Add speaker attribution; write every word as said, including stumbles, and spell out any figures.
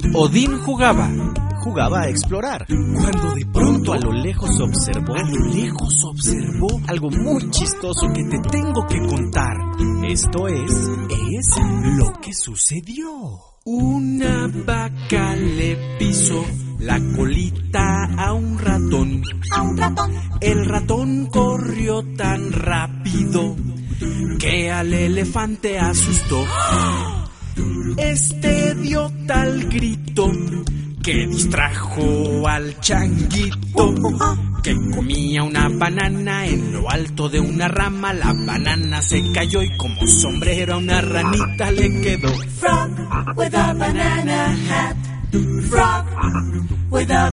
Speaker 1: Odín jugaba.
Speaker 2: Jugaba a explorar.
Speaker 1: Cuando de pronto
Speaker 2: A lo lejos observó.
Speaker 1: a lo lejos observó
Speaker 2: Algo muy chistoso que te tengo que contar. Esto es...
Speaker 1: es lo que sucedió. Una vaca le pisó la colita a un ratón.
Speaker 3: A un ratón.
Speaker 1: El ratón corrió tan rápido que al elefante asustó. Este dio tal grito que distrajo al changuito, que comía una banana en lo alto de una rama. La banana se cayó y como sombrero a una ranita le quedó.
Speaker 3: Frog with a banana hat. Frog with a